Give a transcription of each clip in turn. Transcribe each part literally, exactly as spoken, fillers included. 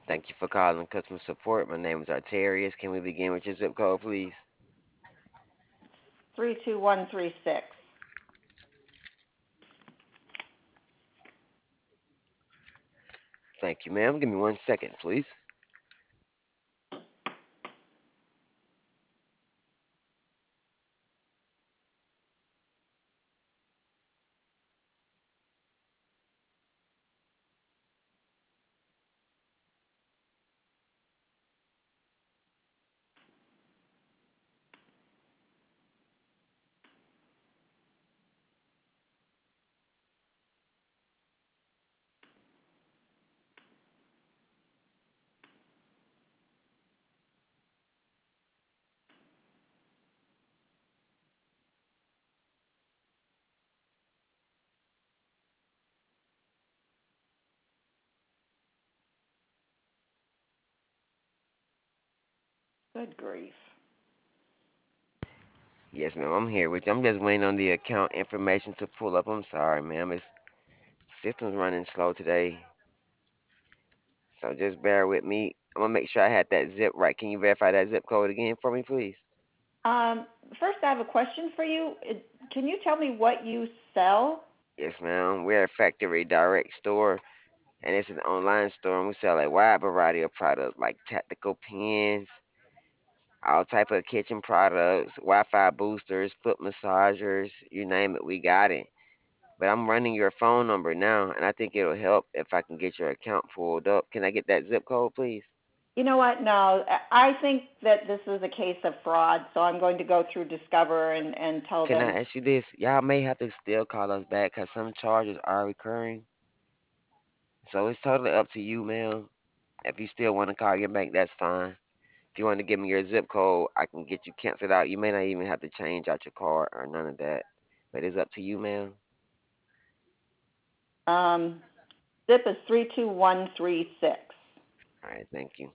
Thank you for calling customer support. My name is Arterius. Can we begin with your zip code, please? three two one three six. Thank you, ma'am. Give me one second, please. Good grief. Yes, ma'am. I'm here with you. I'm just waiting on the account information to pull up. I'm sorry, ma'am. It's system's running slow today, so just bear with me. I'm gonna make sure I had that zip right. Can you verify that zip code again for me, please? Um, first, I have a question for you. It, can you tell me what you sell? Yes, ma'am. We're a factory direct store, and it's an online store, and we sell a wide variety of products like tactical pens, all type of kitchen products, Wi-Fi boosters, foot massagers, you name it, we got it. But I'm running your phone number now, and I think it'll help if I can get your account pulled up. Can I get that zip code, please? You know what? No, I think that this is a case of fraud, so I'm going to go through Discover and, and tell Can them. I ask you this? Y'all may have to still call us back because some charges are recurring. So it's totally up to you, ma'am. If you still want to call your bank, that's fine. If you want to give me your zip code, I can get you canceled out. You may not even have to change out your card or none of that. But it's up to you, ma'am. Um, zip is three two one three six. All right, thank you.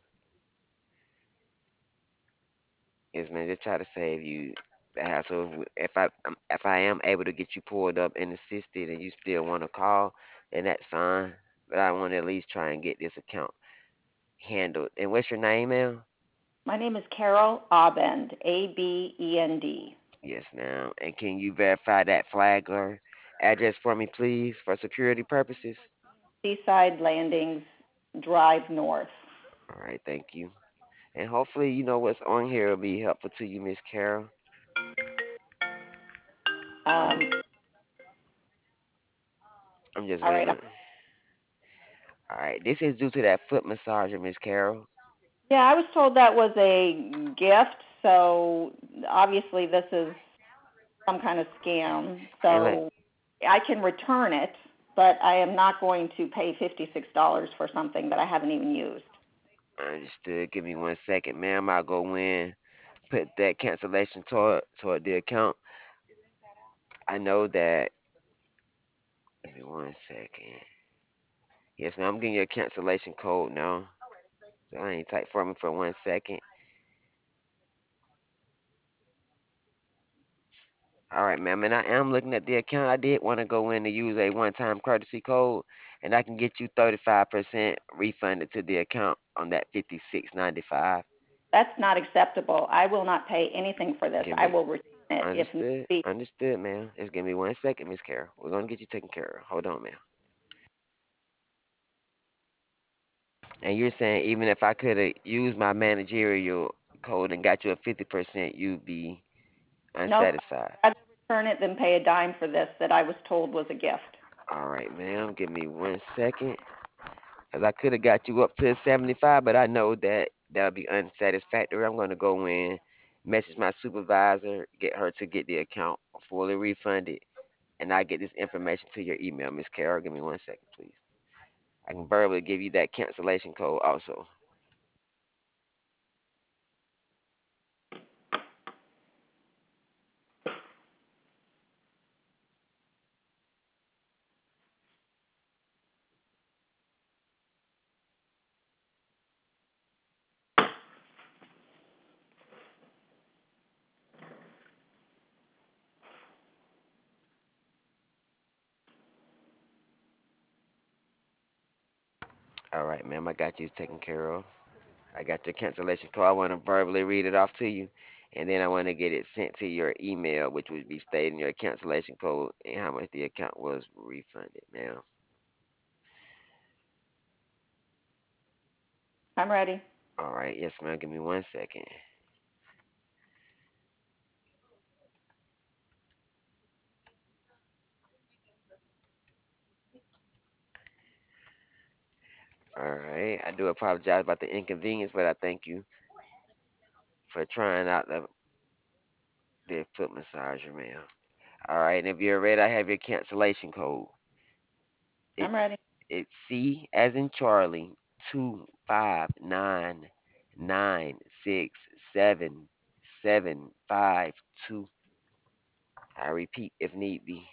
Yes, man. Just try to save you the hassle. If I um, if I am able to get you pulled up and assisted, and you still want to call, then that's fine. But I want to at least try and get this account handled. And what's your name, ma'am? My name is Carol Abend, A B E N D. Yes, ma'am. And can you verify that flagger address for me, please, for security purposes? Seaside Landings Drive North. All right, thank you. And hopefully, you know what's on here will be helpful to you, Miss Carol. Um, I'm just all right. waiting on. All right, this is due to that foot massager, Miss Carol. Yeah, I was told that was a gift, so obviously this is some kind of scam. And let So I can return it, but I am not going to pay fifty-six dollars for something that I haven't even used. Understood. Give me one second, ma'am. I'll go in, put that cancellation toward toward the account. I know that. Give me one second. Yes, ma'am. I'm getting your cancellation code now. So I ain't type for me for one second. All right, ma'am. And I am looking at the account. I did want to go in to use a one-time courtesy code, and I can get you thirty-five percent refunded to the account on that fifty-six ninety-five. That's not acceptable. I will not pay anything for this. Give I me will return it if need understood. be. Understood, ma'am. Just give me one second, Miss Carol. We're gonna get you taken care of. Hold on, ma'am. And you're saying even if I could have used my managerial code and got you a fifty percent, you'd be Nope, unsatisfied. I'd rather return it than pay a dime for this that I was told was a gift. All right, ma'am. Give me one second. Because I could have got you up to seventy-five, but I know that that'll be unsatisfactory. I'm going to go in, message my supervisor, get her to get the account fully refunded, and I get this information to your email, Miss Carol. Give me one second, please. I can verbally give you that cancellation code also. All right, ma'am. I got you taken care of. I got your cancellation code. I want to verbally read it off to you, and then I want to get it sent to your email, which would be stating your cancellation code and how much the account was refunded, ma'am. I'm ready. All right, yes, ma'am. Give me one second. All right, I do apologize about the inconvenience, but I thank you for trying out the, the foot massager, ma'am. All right, and if you're ready, I have your cancellation code. I'm It's ready. it's C as in Charlie, two five nine nine six seven seven five two. I repeat if need be.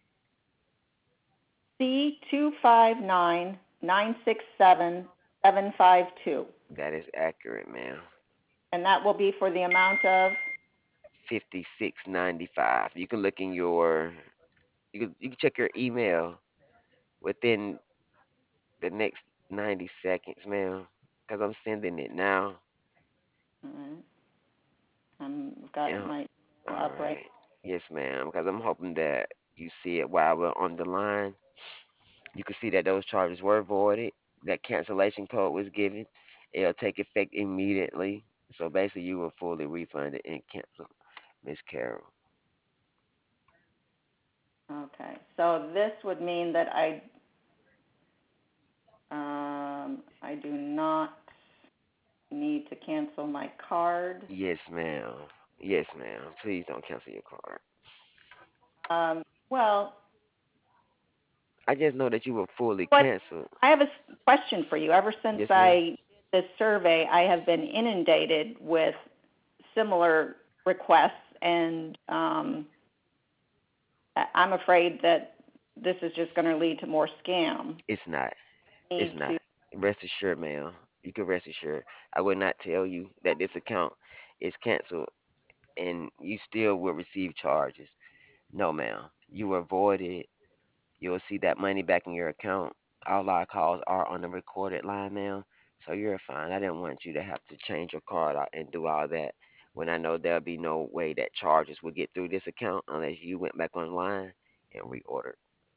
C two five nine nine six seven seven five two, That is accurate, ma'am. and that will be for the amount of. Fifty-six ninety-five. You can look in your you can you can check your email within the next ninety seconds, ma'am, because I'm sending it now. All right. I've got Yeah, my all email up right. right. Yes, ma'am, because I'm hoping that you see it while we're on the line. You can see that those charges were voided. That cancellation code was given. It'll take effect immediately. So basically, you were fully refunded and canceled, Miss Carol. Okay. So this would mean that I um I do not need to cancel my card. Yes, ma'am. Yes, ma'am. Please don't cancel your card. Um, well, I just know that you were fully what canceled. I have a question for you. Ever since Yes, ma'am. I did this survey, I have been inundated with similar requests, and um, I- I'm afraid that this is just going to lead to more scam. It's not. It's Need not. to. Rest assured, ma'am. You can rest assured. I would not tell you that this account is canceled and you still will receive charges. No, ma'am. You were voided. You'll see that money back in your account. All our calls are on the recorded line, ma'am. So you're fine. I didn't want you to have to change your card out and do all that when I know there'll be no way that charges will get through this account unless you went back online and reordered.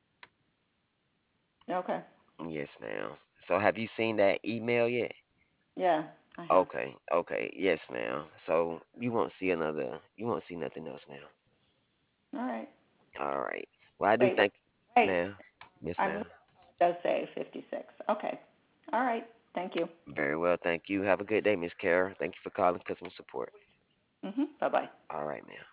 Okay. Yes, ma'am. So have you seen that email yet? Yeah, I have. Okay, okay, yes, ma'am. So you won't see another, you won't see nothing else, ma'am. All right. All right. Well, I do Wait, wait, thank, wait. ma'am. Yes, I'm ma'am. looking. It does say fifty-six. Okay. All right. Thank you. Very well, thank you. Have a good day, Miss Kara. Thank you for calling customer support. Mhm. Bye bye. All right, ma'am.